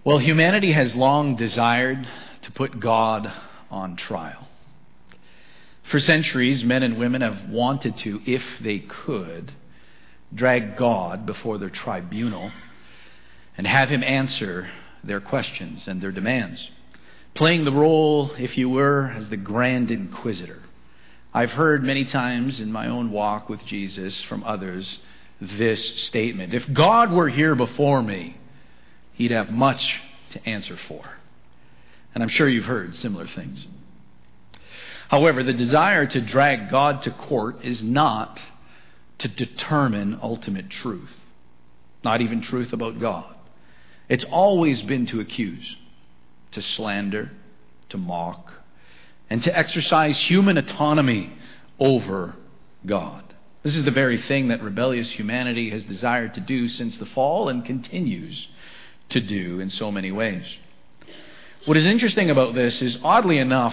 Well, humanity has long desired to put God on trial. For centuries, men and women have wanted to, if they could, drag God before their tribunal and have him answer their questions and their demands, playing the role, if you were, as the Grand Inquisitor. I've heard many times in my own walk with Jesus from others this statement: if God were here before me, he'd have much to answer for. And I'm sure you've heard similar things. However, the desire to drag God to court is not to determine ultimate truth, not even truth about God. It's always been to accuse, to slander, to mock, and to exercise human autonomy over God. This is the very thing that rebellious humanity has desired to do since the fall and continues to do in so many ways. What is interesting about this is, oddly enough,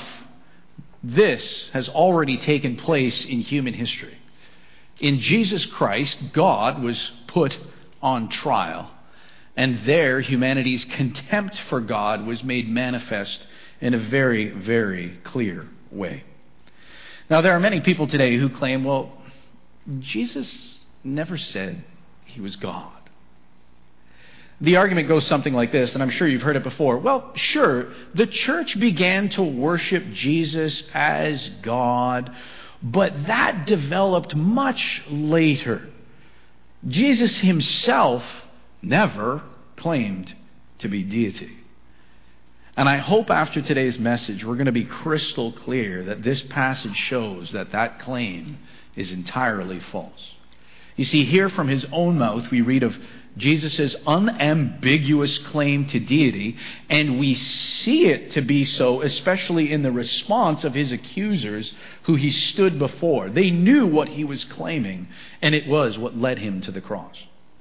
this has already taken place in human history. In Jesus Christ, God was put on trial, and there humanity's contempt for God was made manifest in a very, very clear way. Now, there are many people today who claim, well, Jesus never said he was God. The argument goes something like this, and I'm sure you've heard it before. Well, sure, the church began to worship Jesus as God, but that developed much later. Jesus himself never claimed to be deity. And I hope after today's message we're going to be crystal clear that this passage shows that that claim is entirely false. You see, here from his own mouth we read of Jesus' unambiguous claim to deity, and we see it to be so, especially in the response of his accusers who he stood before. They knew what he was claiming, and it was what led him to the cross.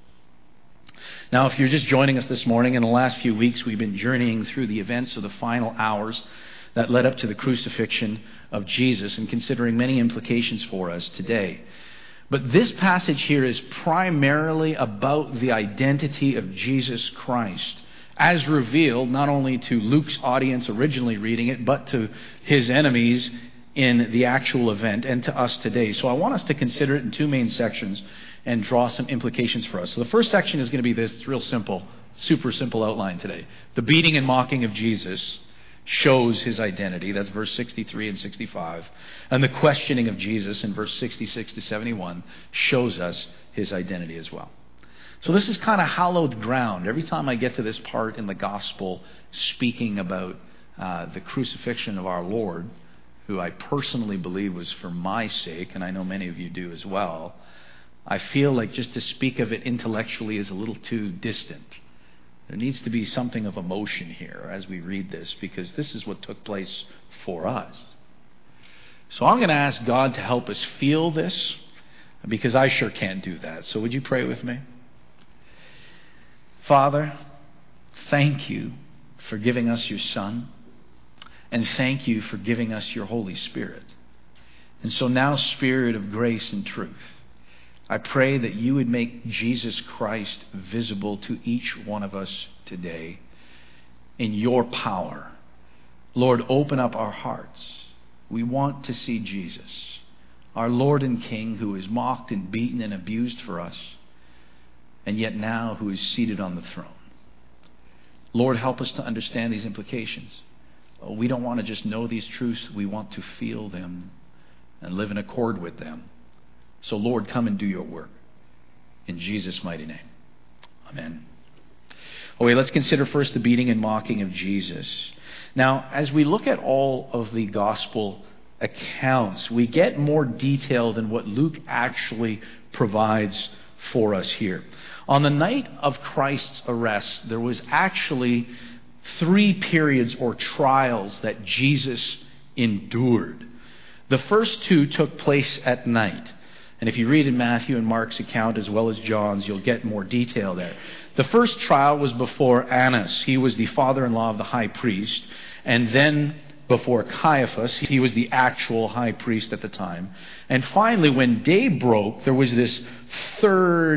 Now, if you're just joining us this morning, in the last few weeks we've been journeying through the events of the final hours that led up to the crucifixion of Jesus and considering many implications for us today. But this passage here is primarily about the identity of Jesus Christ, as revealed not only to Luke's audience originally reading it, but to his enemies in the actual event and to us today. So I want us to consider it in two main sections and draw some implications for us. So the first section is going to be this. It's real simple, super simple outline today. The beating and mocking of Jesus shows his identity. That's verse 63 and 65. And the questioning of Jesus in verse 66 to 71 shows us his identity as well. So this is kind of hallowed ground. Every time I get to this part in the gospel speaking about the crucifixion of our Lord, who I personally believe was for my sake, and I know many of you do as well, I feel like just to speak of it intellectually is a little too distant. There needs to be something of emotion here as we read this, because this is what took place for us. So I'm going to ask God to help us feel this, because I sure can't do that. So would you pray with me? Father, thank you for giving us your Son, and thank you for giving us your Holy Spirit. And so now, Spirit of grace and truth, I pray that you would make Jesus Christ visible to each one of us today in your power. Lord, open up our hearts. We want to see Jesus, our Lord and King, who is mocked and beaten and abused for us, and yet now who is seated on the throne. Lord, help us to understand these implications. We don't want to just know these truths. We want to feel them and live in accord with them. So, Lord, come and do your work. In Jesus' mighty name. Amen. Okay, let's consider first the beating and mocking of Jesus. Now, as we look at all of the gospel accounts, we get more detail than what Luke actually provides for us here. On the night of Christ's arrest, there was actually 3 periods or trials that Jesus endured. The first 2 took place at night. And if you read in Matthew and Mark's account as well as John's, you'll get more detail there. The first trial was before Annas. He was the father-in-law of the high priest. And then before Caiaphas. He was the actual high priest at the time. And finally, when day broke, there was this third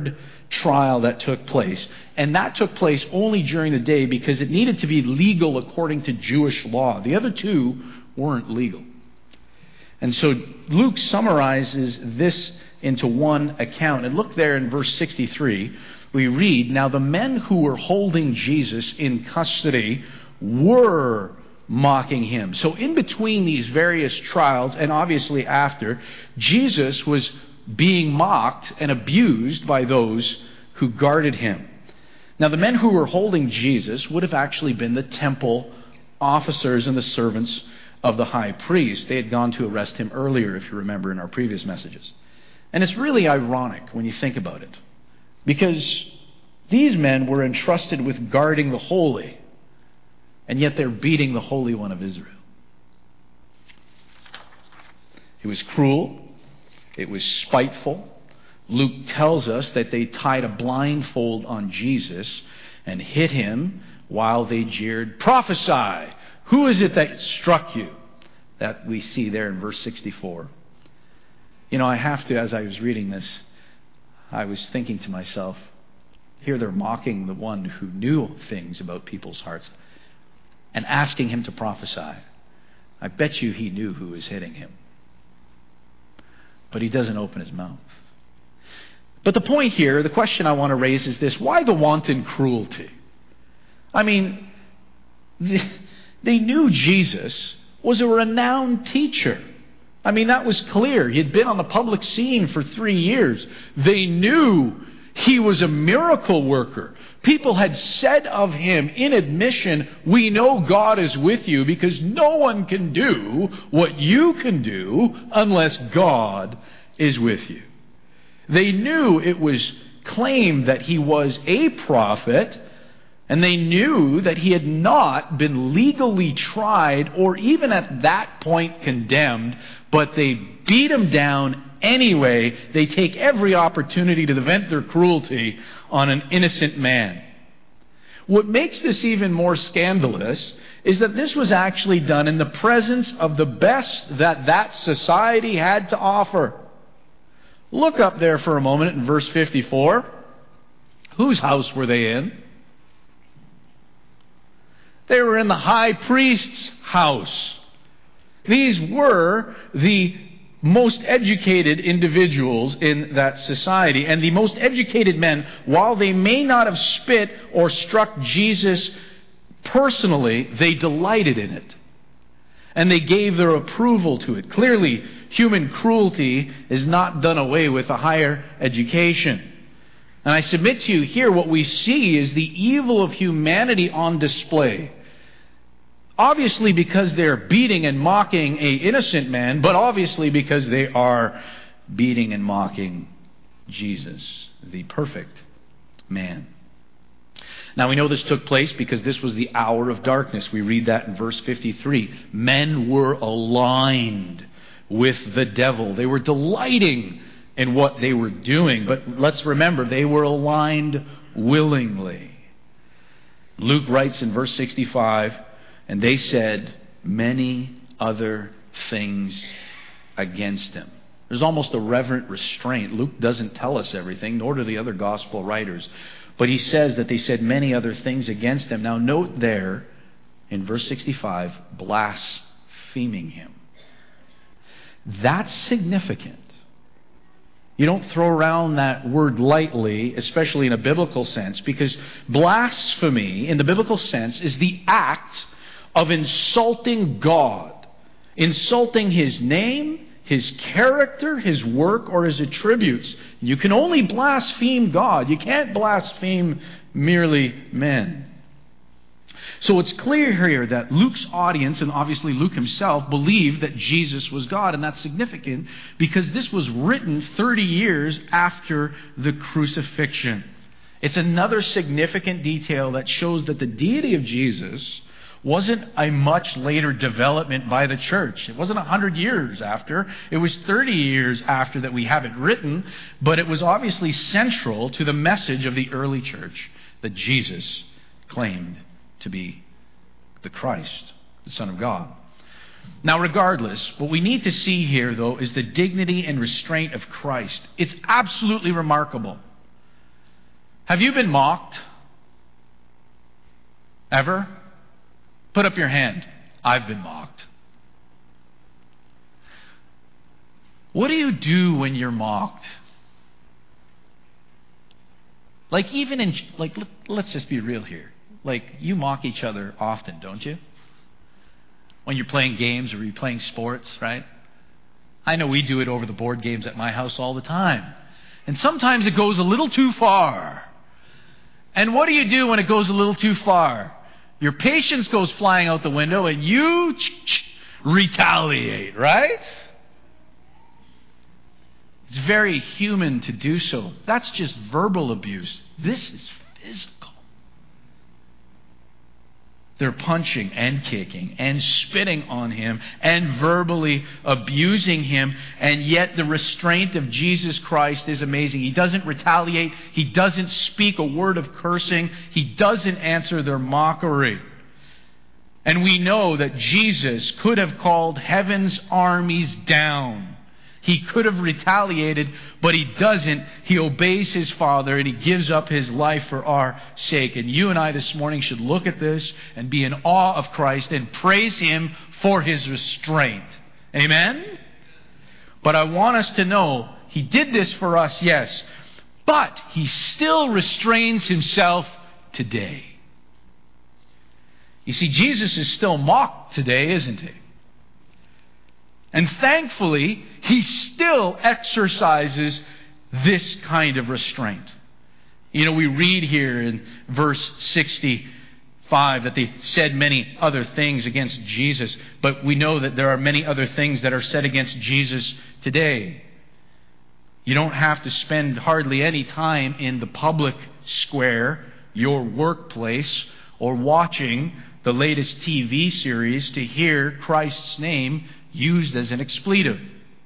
trial that took place. And that took place only during the day because it needed to be legal according to Jewish law. The other two weren't legal. And so Luke summarizes this into one account. And look there in verse 63. We read, "Now the men who were holding Jesus in custody were mocking him." So in between these various trials, and obviously after, Jesus was being mocked and abused by those who guarded him. Now the men who were holding Jesus would have actually been the temple officers and the servants of the high priest. They had gone to arrest him earlier, if you remember, in our previous messages. And it's really ironic when you think about it, because these men were entrusted with guarding the holy, and yet they're beating the Holy One of Israel. It was cruel. It was spiteful. Luke tells us that they tied a blindfold on Jesus and hit him while they jeered, "Prophesy! Who is it that struck you?" That we see there in verse 64. You know, I have to, as I was reading this, I was thinking to myself, here they're mocking the one who knew things about people's hearts and asking him to prophesy. I bet you he knew who was hitting him. But he doesn't open his mouth. But the point here, the question I want to raise is this: why the wanton cruelty? I mean, they knew Jesus was a renowned teacher. I mean, that was clear. He had been on the public scene for 3 years. They knew he was a miracle worker. People had said of him in admission, "We know God is with you because no one can do what you can do unless God is with you." They knew it was claimed that he was a prophet, and they knew that he had not been legally tried or even at that point condemned, but they beat him down anyway. They take every opportunity to vent their cruelty on an innocent man. What makes this even more scandalous is that this was actually done in the presence of the best that society had to offer. Look up there for a moment in verse 54. Whose house were they in? They were in the high priest's house. These were the most educated individuals in that society. And the most educated men, while they may not have spit or struck Jesus personally, they delighted in it. And they gave their approval to it. Clearly, human cruelty is not done away with a higher education. And I submit to you here, what we see is the evil of humanity on display. Obviously because they're beating and mocking an innocent man, but obviously because they are beating and mocking Jesus, the perfect man. Now we know this took place because this was the hour of darkness. We read that in verse 53. Men were aligned with the devil. They were delighting in what they were doing. But let's remember, they were aligned willingly. Luke writes in verse 65, "And they said many other things against him." There's almost a reverent restraint. Luke doesn't tell us everything, nor do the other gospel writers. But he says that they said many other things against him. Now note there in verse 65, blaspheming him. That's significant. You don't throw around that word lightly, especially in a biblical sense, because blasphemy, in the biblical sense, is the act of insulting God, insulting His name, His character, His work, or His attributes. You can only blaspheme God. You can't blaspheme merely men. So it's clear here that Luke's audience, and obviously Luke himself, believed that Jesus was God. And that's significant because this was written 30 years after the crucifixion. It's another significant detail that shows that the deity of Jesus wasn't a much later development by the church. It wasn't 100 years after. It was 30 years after that we have it written, but it was obviously central to the message of the early church that Jesus claimed to be the Christ, the Son of God. Now, regardless, what we need to see here, though, is the dignity and restraint of Christ. It's absolutely remarkable. Have you been mocked? Ever? Put up your hand. I've been mocked. What do you do when you're mocked? Like even in, like, let's just be real here. Like, you mock each other often, don't you? When you're playing games or you're playing sports, right? I know we do it over the board games at my house all the time. And sometimes it goes a little too far. And what do you do when it goes a little too far? Your patience goes flying out the window and you retaliate, right? It's very human to do so. That's just verbal abuse. This is physical. They're punching and kicking and spitting on him and verbally abusing him. And yet the restraint of Jesus Christ is amazing. He doesn't retaliate. He doesn't speak a word of cursing. He doesn't answer their mockery. And we know that Jesus could have called heaven's armies down. He could have retaliated, but he doesn't. He obeys his Father and he gives up his life for our sake. And you and I this morning should look at this and be in awe of Christ and praise him for his restraint. Amen? But I want us to know he did this for us, yes, but he still restrains himself today. You see, Jesus is still mocked today, isn't he? And thankfully, he still exercises this kind of restraint. You know, we read here in verse 65 that they said many other things against Jesus, but we know that there are many other things that are said against Jesus today. You don't have to spend hardly any time in the public square, your workplace, or watching the latest TV series to hear Christ's name used as an expletive.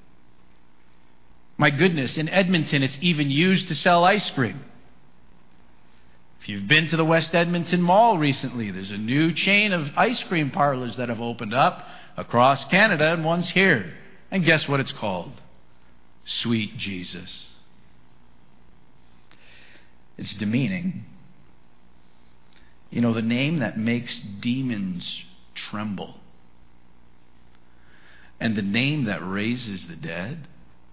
My goodness, in Edmonton it's even used to sell ice cream. If you've been to the West Edmonton Mall recently, there's a new chain of ice cream parlors that have opened up across Canada, and one's here. And guess what it's called? Sweet Jesus. It's demeaning. You know, the name that makes demons tremble. And the name that raises the dead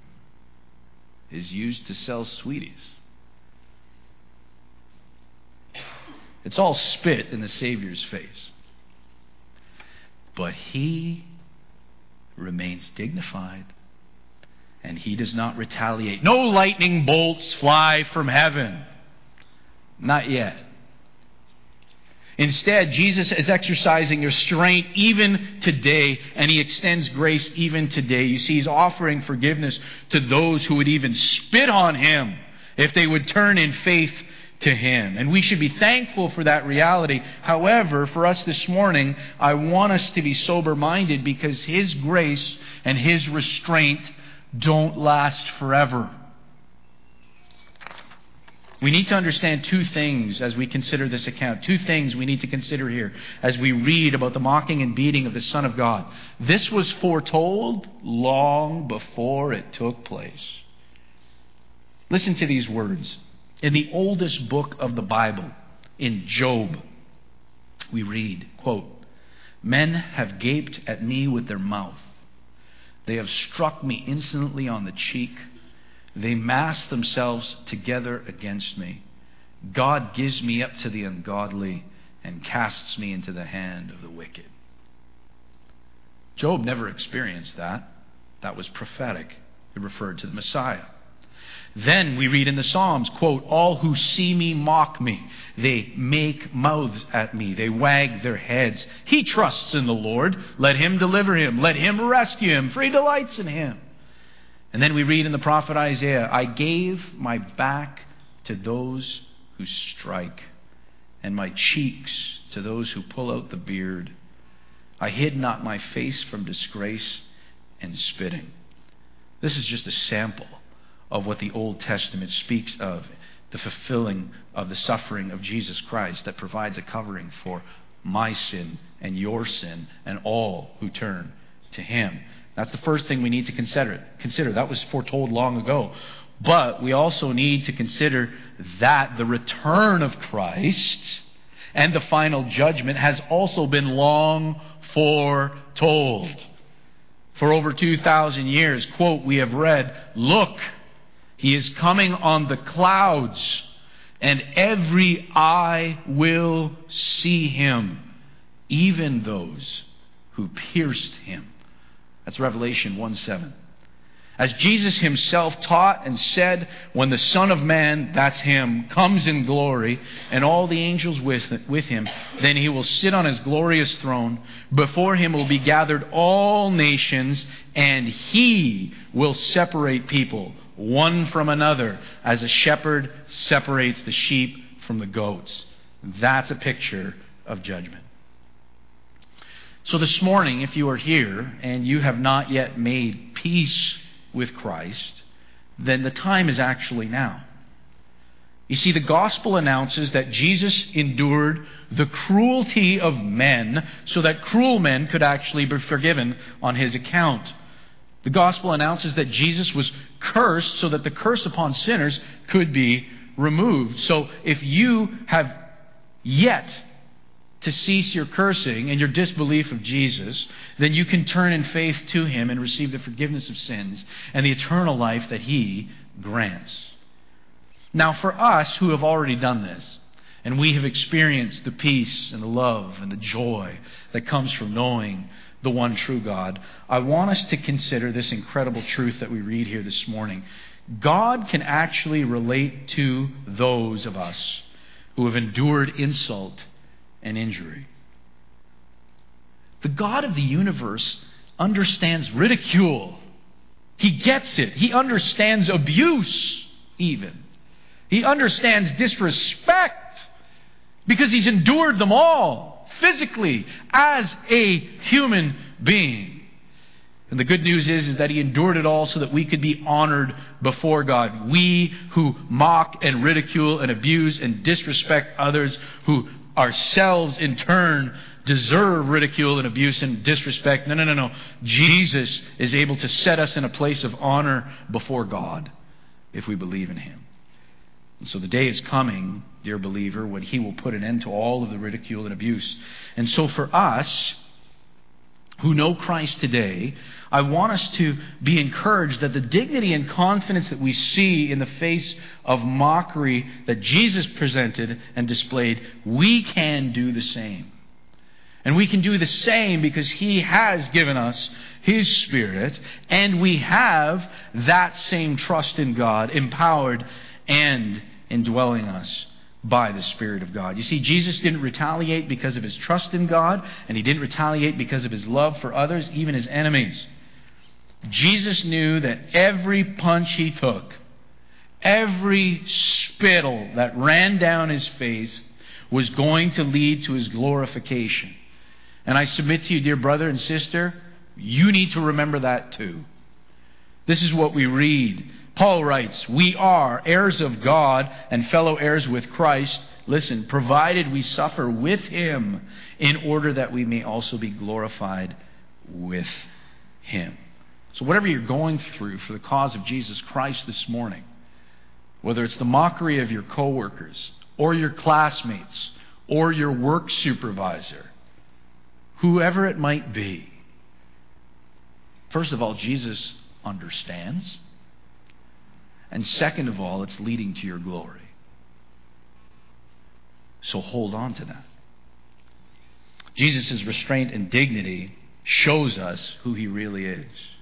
is used to sell sweeties. It's all spit in the Savior's face. But he remains dignified. And he does not retaliate. No lightning bolts fly from heaven. Not yet. Instead, Jesus is exercising restraint even today, and he extends grace even today. You see, he's offering forgiveness to those who would even spit on him if they would turn in faith to him. And we should be thankful for that reality. However, for us this morning, I want us to be sober-minded because his grace and his restraint don't last forever. We need to understand two things as we consider this account. Two things we need to consider here as we read about the mocking and beating of the Son of God. This was foretold long before it took place. Listen to these words. In the oldest book of the Bible, in Job, we read, quote, "Men have gaped at me with their mouth. They have struck me insolently on the cheek. They mass themselves together against me. God gives me up to the ungodly and casts me into the hand of the wicked." Job never experienced that. That was prophetic. It referred to the Messiah. Then we read in the Psalms, quote, "All who see me mock me. They make mouths at me. They wag their heads. He trusts in the Lord. Let him deliver him. Let him rescue him, for he delights in him." And then we read in the prophet Isaiah, "I gave my back to those who strike, and my cheeks to those who pull out the beard. I hid not my face from disgrace and spitting." This is just a sample of what the Old Testament speaks of, the fulfilling of the suffering of Jesus Christ that provides a covering for my sin and your sin and all who turn to him. That's the first thing we need to consider. That was foretold long ago. But we also need to consider that the return of Christ and the final judgment has also been long foretold. For over 2,000 years, quote, we have read, "Look, he is coming on the clouds, and every eye will see him, even those who pierced him." That's Revelation 1:7. As Jesus himself taught and said, when the Son of Man, that's him, comes in glory, and all the angels with him, then he will sit on his glorious throne. Before him will be gathered all nations, and he will separate people one from another, as a shepherd separates the sheep from the goats. That's a picture of judgment. So this morning, if you are here and you have not yet made peace with Christ, then the time is actually now. You see, the gospel announces that Jesus endured the cruelty of men so that cruel men could actually be forgiven on his account. The gospel announces that Jesus was cursed so that the curse upon sinners could be removed. So if you have yet to cease your cursing and your disbelief of Jesus, then you can turn in faith to him and receive the forgiveness of sins and the eternal life that he grants. Now, for us who have already done this, and we have experienced the peace and the love and the joy that comes from knowing the one true God, I want us to consider this incredible truth that we read here this morning. God can actually relate to those of us who have endured insult and injury. The God of the universe understands ridicule. He gets it. He understands abuse, even. He understands disrespect because he's endured them all physically as a human being. And the good news is that he endured it all so that we could be honored before God. We who mock and ridicule and abuse and disrespect others, who ourselves in turn deserve ridicule and abuse and disrespect. No. Jesus is able to set us in a place of honor before God if we believe in him. And so the day is coming, dear believer, when he will put an end to all of the ridicule and abuse. And so for us who know Christ today, I want us to be encouraged that the dignity and confidence that we see in the face of mockery that Jesus presented and displayed, we can do the same. And we can do the same because he has given us his Spirit, and we have that same trust in God, empowered and indwelling us by the Spirit of God. You see, Jesus didn't retaliate because of his trust in God, and he didn't retaliate because of his love for others, even his enemies. Jesus knew that every punch he took, every spittle that ran down his face was going to lead to his glorification. And I submit to you, dear brother and sister, you need to remember that too. This is what we read. Paul writes, "We are heirs of God and fellow heirs with Christ, listen, provided we suffer with him in order that we may also be glorified with him." So whatever you're going through for the cause of Jesus Christ this morning, whether it's the mockery of your coworkers or your classmates or your work supervisor, whoever it might be, first of all, Jesus understands. And second of all, it's leading to your glory. So hold on to that. Jesus' restraint and dignity shows us who he really is.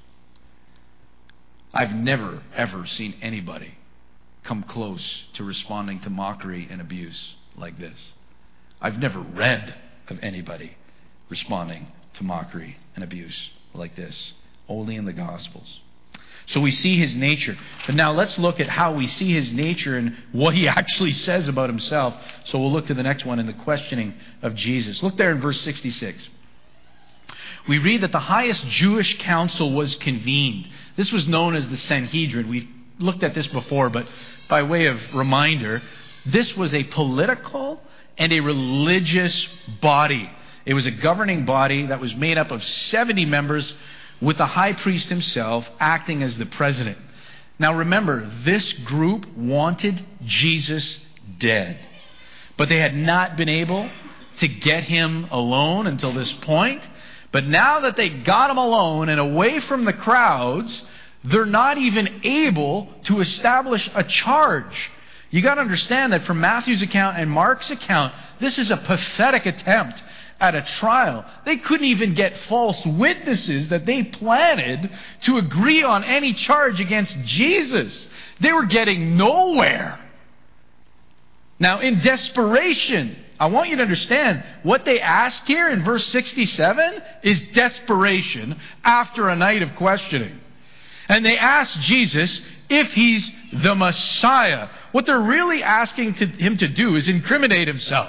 I've never, ever seen anybody come close to responding to mockery and abuse like this. I've never read of anybody responding to mockery and abuse like this. Only in the Gospels. So we see his nature. But now let's look at how we see his nature and what he actually says about himself. So we'll look to the next one in the questioning of Jesus. Look there in verse 66. We read that the highest Jewish council was convened. This was known as the Sanhedrin. We've looked at this before, but by way of reminder, this was a political and a religious body. It was a governing body that was made up of 70 members, with the high priest himself acting as the president. Now remember, this group wanted Jesus dead. But they had not been able to get him alone until this point. But now that they got him alone and away from the crowds, they're not even able to establish a charge. You got to understand that from Matthew's account and Mark's account, this is a pathetic attempt at a trial. They couldn't even get false witnesses that they planted to agree on any charge against Jesus. They were getting nowhere. Now, in desperation, I want you to understand what they asked here in verse 67 is desperation after a night of questioning. And they asked Jesus if he's the Messiah. What they're really asking him to do is incriminate himself.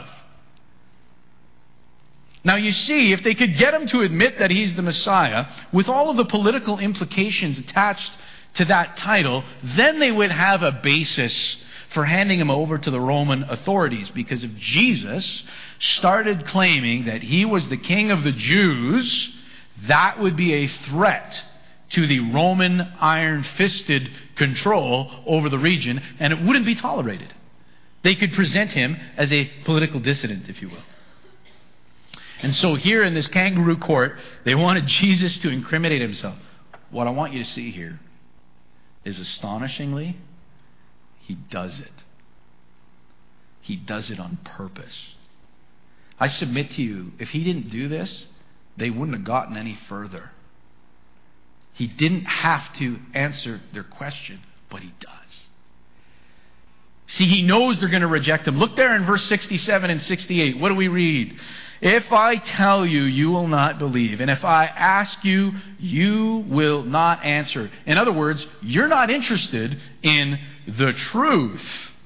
Now you see, if they could get him to admit that he's the Messiah, with all of the political implications attached to that title, then they would have a basis for handing him over to the Roman authorities. Because if Jesus started claiming that he was the king of the Jews, that would be a threat to the Roman iron-fisted control over the region, and it wouldn't be tolerated. They could present him as a political dissident, if you will. And so here in this kangaroo court, they wanted Jesus to incriminate himself. What I want you to see here is, astonishingly, he does it. He does it on purpose. I submit to you, if he didn't do this, they wouldn't have gotten any further. He didn't have to answer their question, but he does. See, he knows they're going to reject him. Look there in verse 67 and 68. What do we read? If I tell you, you will not believe. And if I ask you, you will not answer. In other words, you're not interested in the truth.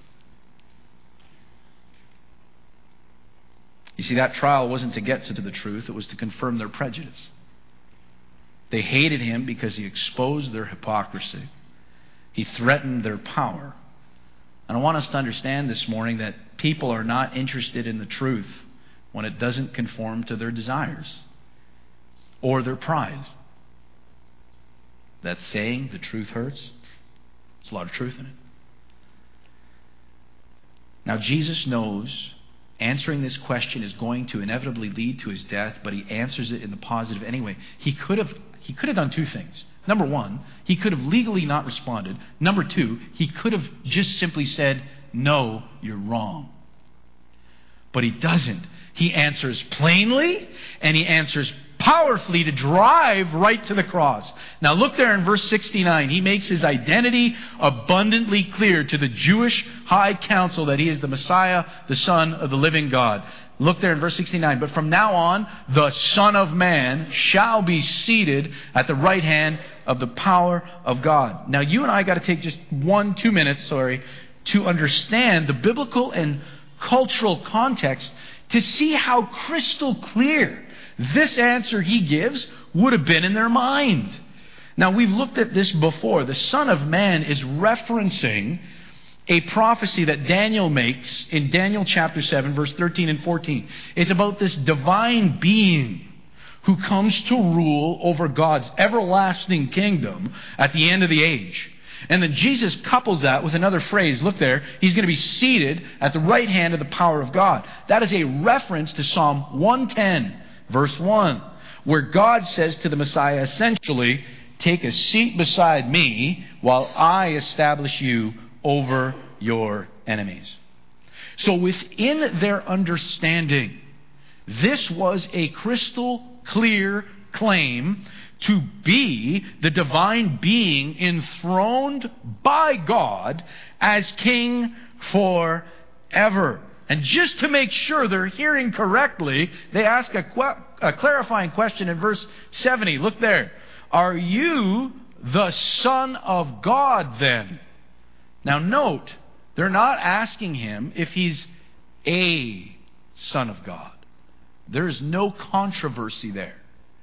You see, that trial wasn't to get to the truth. It was to confirm their prejudice. They hated him because he exposed their hypocrisy. He threatened their power. And I want us to understand this morning that people are not interested in the truth when it doesn't conform to their desires or their pride. That saying, the truth hurts, there's a lot of truth in it. Now, Jesus knows answering this question is going to inevitably lead to his death, but he answers it in the positive anyway. He could have done two things. Number one, he could have legally not responded. Number two, he could have just simply said, no, you're wrong. But he doesn't. He answers plainly, and he answers powerfully to drive right to the cross. Now look there in verse 69. He makes his identity abundantly clear to the Jewish high council that he is the Messiah, the Son of the living God. Look there in verse 69. But from now on, the Son of Man shall be seated at the right hand of the power of God. Now you and I got to take just 2 minutes, to understand the biblical and cultural context to see how crystal clear this answer he gives would have been in their mind. Now, we've looked at this before. The Son of Man is referencing a prophecy that Daniel makes in Daniel chapter 7, verse 13 and 14. It's about this divine being who comes to rule over God's everlasting kingdom at the end of the age. And then Jesus couples that with another phrase. Look there. He's going to be seated at the right hand of the power of God. That is a reference to Psalm 110, verse 1, where God says to the Messiah, essentially, take a seat beside me while I establish you over your enemies. So within their understanding, this was a crystal clear claim to be the divine being enthroned by God as king forever. And just to make sure they're hearing correctly, they ask a clarifying question in verse 70. Look there. Are you the Son of God then? Now note, they're not asking him if he's a Son of God. There's no controversy there.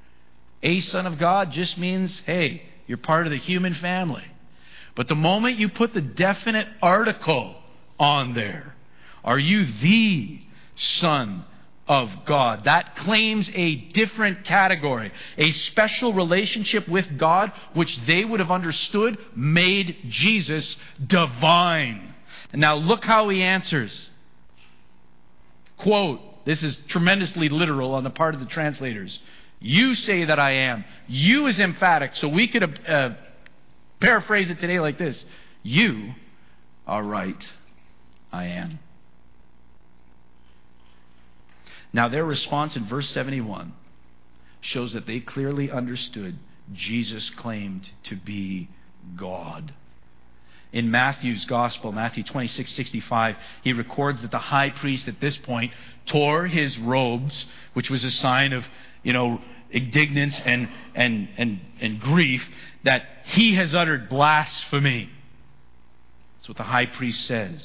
A Son of God just means, hey, you're part of the human family. But the moment you put the definite article on there, are you the Son of God. That claims a different category, a special relationship with God, which they would have understood made Jesus divine. And now look how he answers. Quote, this is tremendously literal on the part of the translators. You say that I am. You is emphatic. So we could paraphrase it today like this. You are right. I am. Now their response in verse 71 shows that they clearly understood Jesus claimed to be God. In Matthew's Gospel, Matthew 26:65, he records that the high priest at this point tore his robes, which was a sign of, indignance and grief, that he has uttered blasphemy. That's what the high priest says.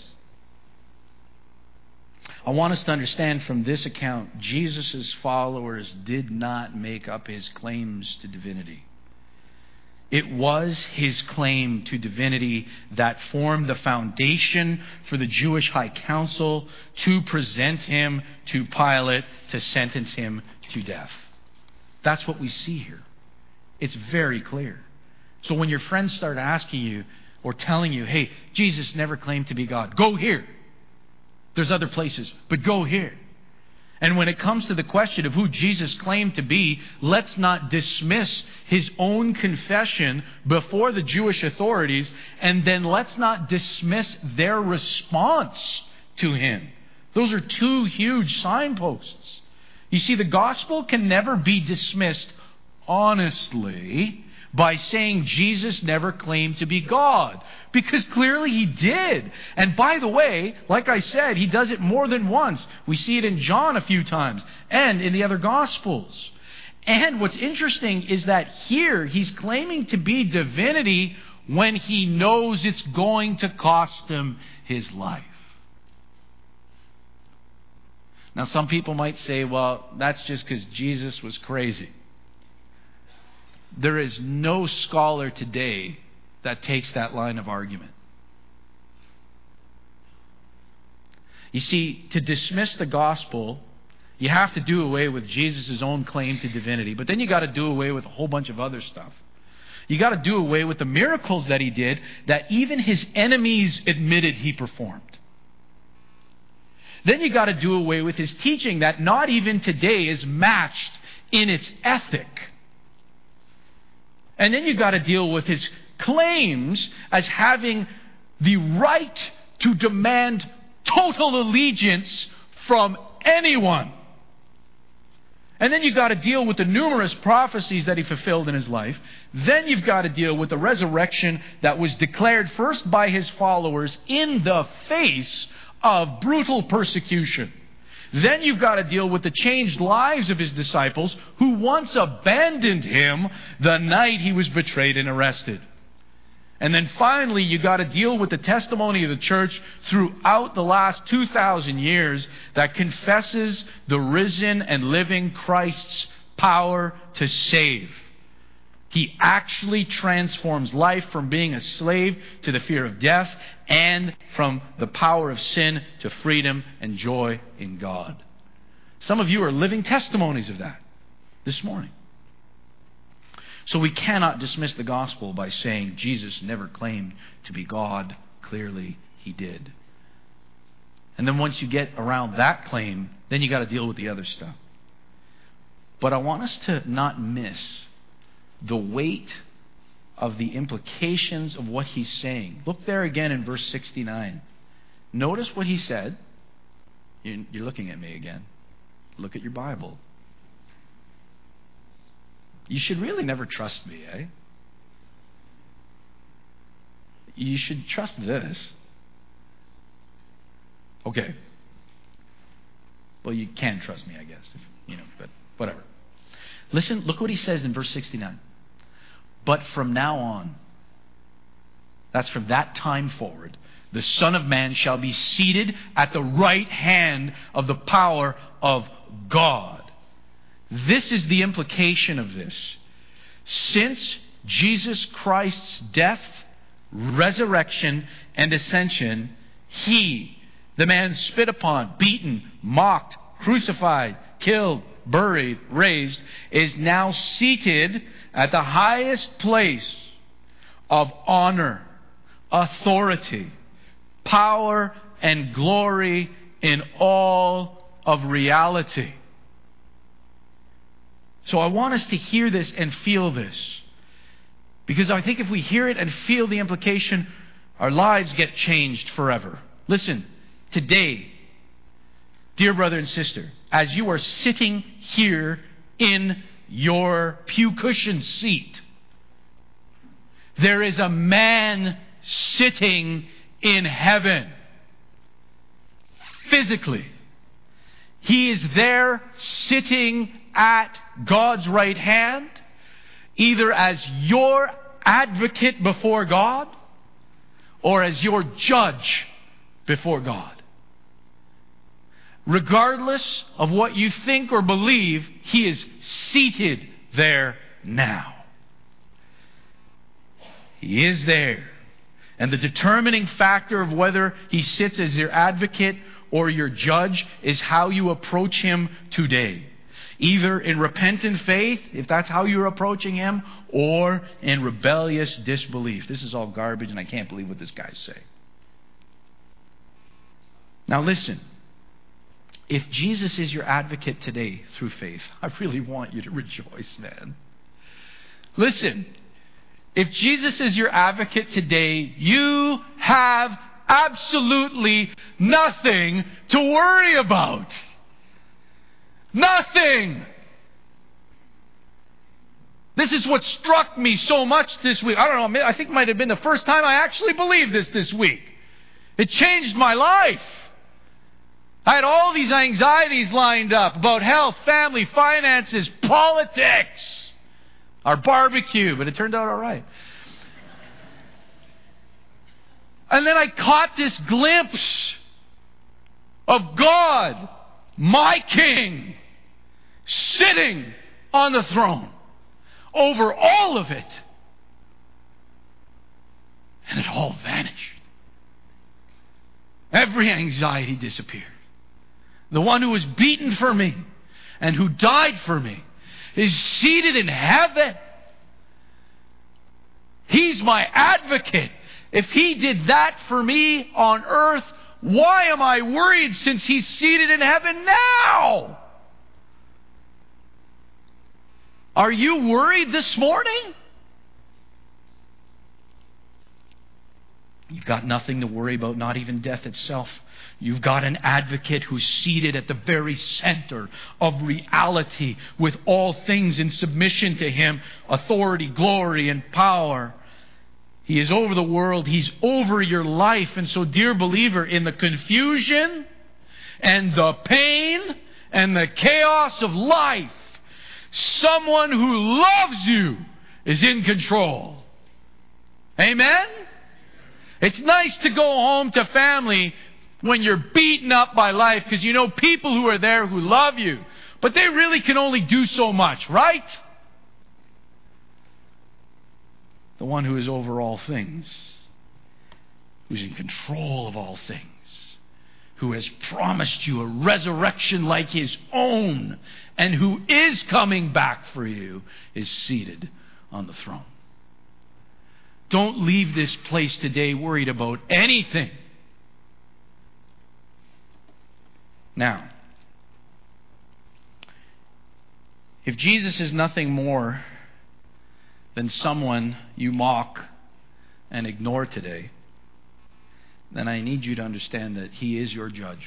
I want us to understand from this account, Jesus' followers did not make up his claims to divinity. It was his claim to divinity that formed the foundation for the Jewish high council to present him to Pilate to sentence him to death. That's what we see here. It's very clear. So when your friends start asking you or telling you, hey, Jesus never claimed to be God, go here. There's other places, but go here. And when it comes to the question of who Jesus claimed to be, let's not dismiss his own confession before the Jewish authorities, and then let's not dismiss their response to him. Those are two huge signposts. You see, the gospel can never be dismissed honestly by saying Jesus never claimed to be God. Because clearly he did. And by the way, like I said, he does it more than once. We see it in John a few times and in the other Gospels. And what's interesting is that here he's claiming to be divinity when he knows it's going to cost him his life. Now some people might say, well, that's just because Jesus was crazy. There is no scholar today that takes that line of argument. You see, to dismiss the gospel, you have to do away with Jesus' own claim to divinity. But then you got to do away with a whole bunch of other stuff. You got to do away with the miracles that he did that even his enemies admitted he performed. Then you got to do away with his teaching that not even today is matched in its ethic. And then you've got to deal with his claims as having the right to demand total allegiance from anyone. And then you've got to deal with the numerous prophecies that he fulfilled in his life. Then you've got to deal with the resurrection that was declared first by his followers in the face of brutal persecution. Then you've got to deal with the changed lives of his disciples who once abandoned him the night he was betrayed and arrested. And then finally, you've got to deal with the testimony of the church throughout the last 2,000 years that confesses the risen and living Christ's power to save. He actually transforms life from being a slave to the fear of death and from the power of sin to freedom and joy in God. Some of you are living testimonies of that this morning. So we cannot dismiss the gospel by saying Jesus never claimed to be God. Clearly, he did. And then once you get around that claim, then you got to deal with the other stuff. But I want us to not miss the weight of the implications of what he's saying. Look there again in verse 69. Notice what he said. You're looking at me again. Look at your Bible. You should really never trust me, eh? You should trust this. Okay. Well, you can trust me, I guess. But whatever. Listen, look what he says in verse 69. But from now on, that's from that time forward, the Son of Man shall be seated at the right hand of the power of God. This is the implication of this. Since Jesus Christ's death, resurrection, and ascension, he, the man spit upon, beaten, mocked, crucified, killed, buried, raised, is now seated at the highest place of honor, authority, power, and glory in all of reality. So I want us to hear this and feel this. Because I think if we hear it and feel the implication, our lives get changed forever. Listen, today, dear brother and sister, as you are sitting here in your pew cushion seat, there is a man sitting in heaven. Physically. He is there sitting at God's right hand, either as your advocate before God or as your judge before God. Regardless of what you think or believe, He is seated there now. He is there. And the determining factor of whether He sits as your advocate or your judge is how you approach Him today. Either in repentant faith, if that's how you're approaching Him, or in rebellious disbelief. This is all garbage and I can't believe what this guy's saying. Now listen. If Jesus is your advocate today through faith, I really want you to rejoice, man. Listen. If Jesus is your advocate today, you have absolutely nothing to worry about. Nothing. This is what struck me so much this week. I don't know, I think it might have been the first time I actually believed this week. It changed my life. I had all these anxieties lined up about health, family, finances, politics, our barbecue, but it turned out all right. And then I caught this glimpse of God, my King, sitting on the throne over all of it. And it all vanished. Every anxiety disappeared. The one who was beaten for me and who died for me is seated in heaven. He's my advocate. If He did that for me on earth, why am I worried since He's seated in heaven now? Are you worried this morning? You've got nothing to worry about, not even death itself. You've got an advocate who's seated at the very center of reality with all things in submission to Him, authority, glory, and power. He is over the world. He's over your life. And so, dear believer, in the confusion and the pain and the chaos of life, someone who loves you is in control. Amen? It's nice to go home to family when you're beaten up by life because you know people who are there who love you. But they really can only do so much, right? The one who is over all things, who's in control of all things, who has promised you a resurrection like His own, and who is coming back for you, is seated on the throne. Don't leave this place today worried about anything. Now, if Jesus is nothing more than someone you mock and ignore today, then I need you to understand that He is your judge.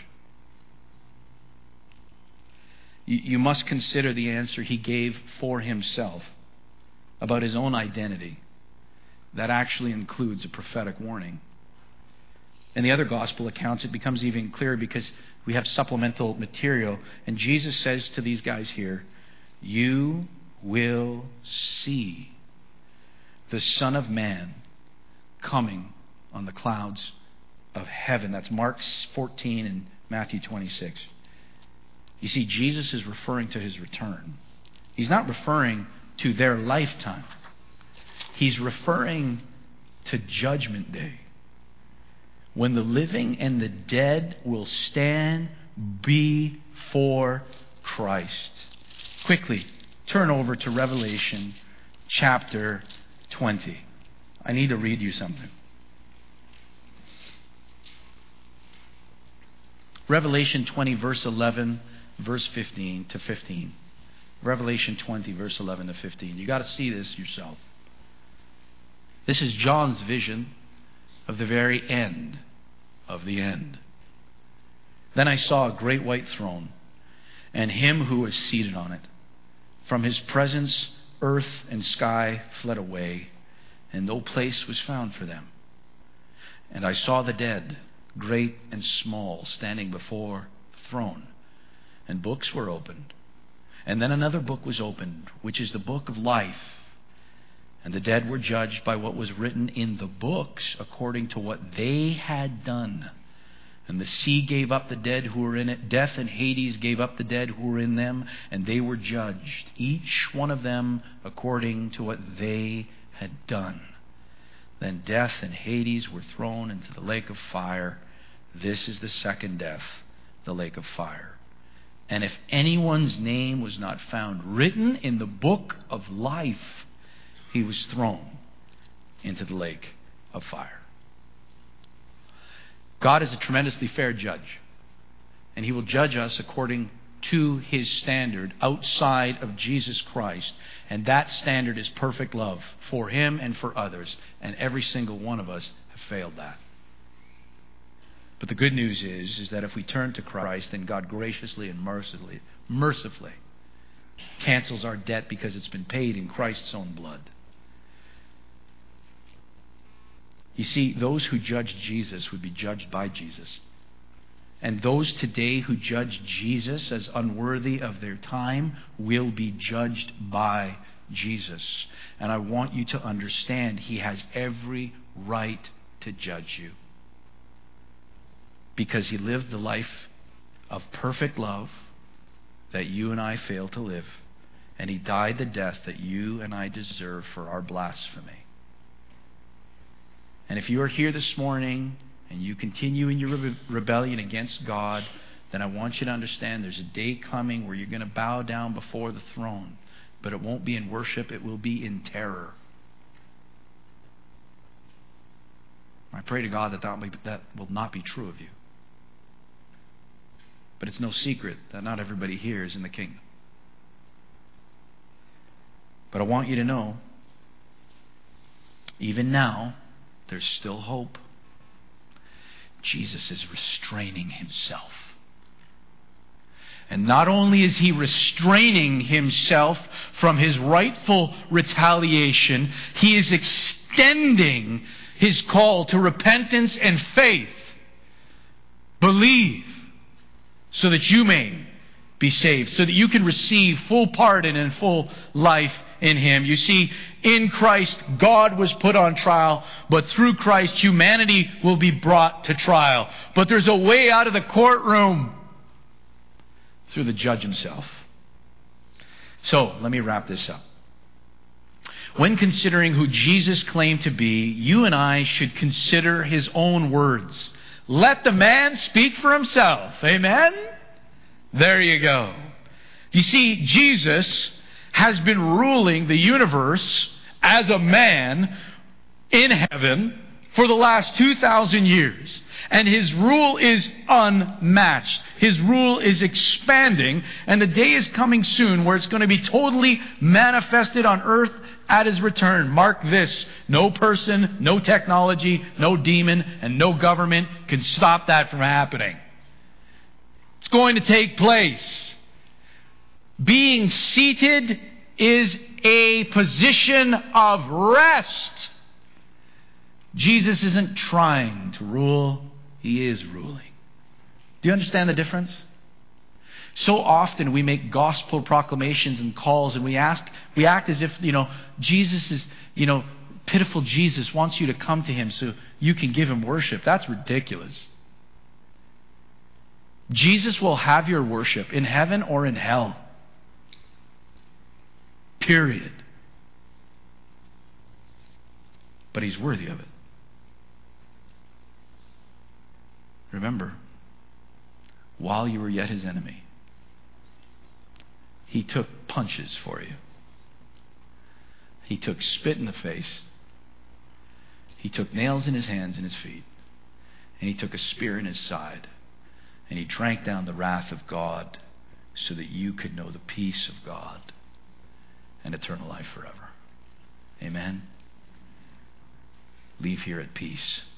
You must consider the answer He gave for Himself about His own identity. That actually includes a prophetic warning. In the other gospel accounts, it becomes even clearer because we have supplemental material. And Jesus says to these guys here, you will see the Son of Man coming on the clouds of heaven. That's Mark 14 and Matthew 26. You see, Jesus is referring to His return. He's not referring to their lifetime. He's referring to Judgment Day, when the living and the dead will stand before Christ. Quickly, turn over to Revelation chapter 20. I need to read you something. Revelation 20, verse 11, verse 15 to 15. Revelation 20, verse 11 to 15. You got to see this yourself. This is John's vision of the very end of the end. Then I saw a great white throne, and him who was seated on it. From his presence, earth and sky fled away, and no place was found for them. And I saw the dead, great and small, standing before the throne, and books were opened. And then another book was opened, which is the book of life. And the dead were judged by what was written in the books according to what they had done. And the sea gave up the dead who were in it. Death and Hades gave up the dead who were in them, and they were judged, each one of them according to what they had done. Then death and Hades were thrown into the lake of fire. This is the second death, the lake of fire. And if anyone's name was not found written in the book of life, he was thrown into the lake of fire. God is a tremendously fair judge, and He will judge us according to His standard outside of Jesus Christ, and that standard is perfect love for Him and for others, and every single one of us have failed that. But the good news is that if we turn to Christ, then God graciously and mercifully cancels our debt because it's been paid in Christ's own blood. You see, those who judge Jesus would be judged by Jesus. And those today who judge Jesus as unworthy of their time will be judged by Jesus. And I want you to understand He has every right to judge you. Because He lived the life of perfect love that you and I fail to live. And He died the death that you and I deserve for our blasphemy. And if you are here this morning and you continue in your rebellion against God, then I want you to understand there's a day coming where you're going to bow down before the throne. But it won't be in worship, it will be in terror. I pray to God that will not be true of you. But it's no secret that not everybody here is in the kingdom. But I want you to know, even now, there's still hope. Jesus is restraining Himself. And not only is He restraining Himself from His rightful retaliation, He is extending His call to repentance and faith. Believe so that you may be saved, so that you can receive full pardon and full life in Him. You see, in Christ, God was put on trial, but through Christ, humanity will be brought to trial. But there's a way out of the courtroom through the judge Himself. So, let me wrap this up. When considering who Jesus claimed to be, you and I should consider His own words. Let the man speak for himself. Amen? There you go. You see, Jesus has been ruling the universe as a man in heaven for the last 2,000 years. And His rule is unmatched. His rule is expanding. And the day is coming soon where it's going to be totally manifested on earth at His return. Mark this. No person, no technology, no demon, and no government can stop that from happening. It's going to take place. Being seated is a position of rest. Jesus isn't trying to rule. He is ruling. Do you understand the difference? So often we make gospel proclamations and calls and we act as if, Jesus is, pitiful Jesus wants you to come to Him so you can give Him worship. That's ridiculous. Jesus will have your worship in heaven or in hell. Period. But He's worthy of it. Remember, while you were yet his enemy. He took punches for you. He took spit in the face. He took nails in his hands and his feet. And he took a spear in his side. And he drank down the wrath of God so that you could know the peace of God and eternal life forever. Amen. Leave here at peace.